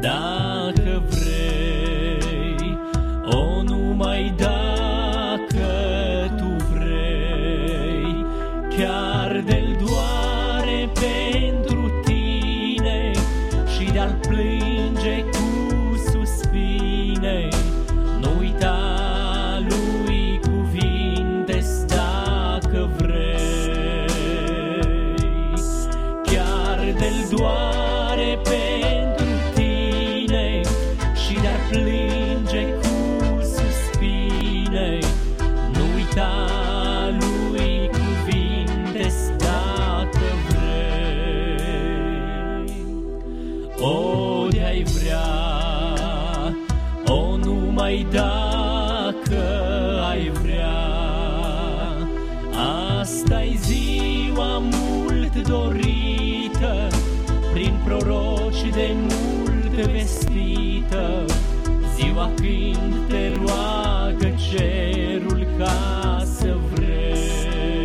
Dacă vrei, o numai dacă tu vrei, chiar de-l doare pentru tine și de-al plânge cu suspine, nu uita lui cuvinte-s dacă vrei. Chiar de-l doare pentru tine și de-ar plânge cu suspine, nu uita lui cuvinte-s dacă vrei. O, de-ai vrea, o, numai dacă ai vrea, asta-i ziua mult dorită, prin proroci de mult vestită, ziua când te roagă cerul ca să vrei.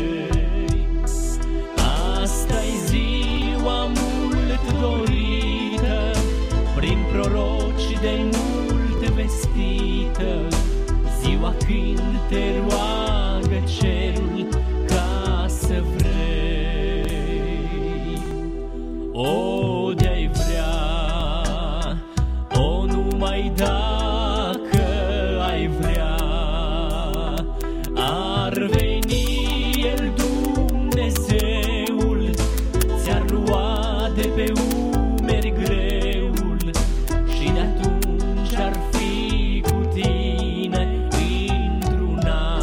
Asta-i ziua mult dorită, prin proroci de mult vestită, ziua când te roagă cerul ca să vrei. O, de-ai vrea, o, numai dacă ai vrea, ar veni El Dumnezeul, ți-ar lua de pe umeri greul și de-atunci ar fi cu tine într-una.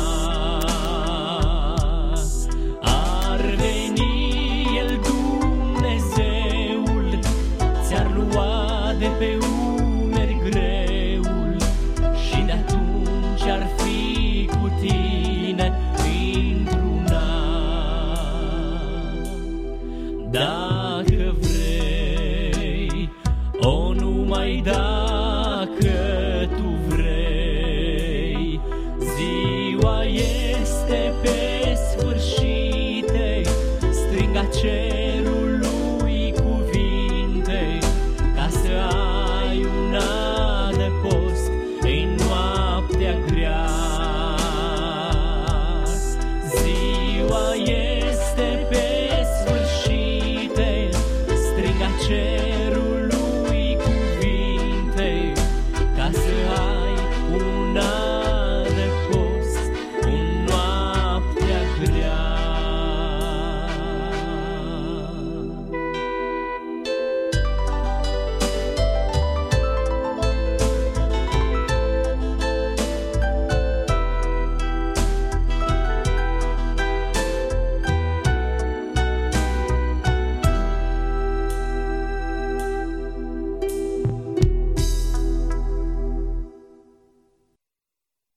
Ar veni El Dumnezeul, ți-ar lua de pe umeri greul și de-atunci ar fi cu tine într-una. Dacă vrei, o, numai dacă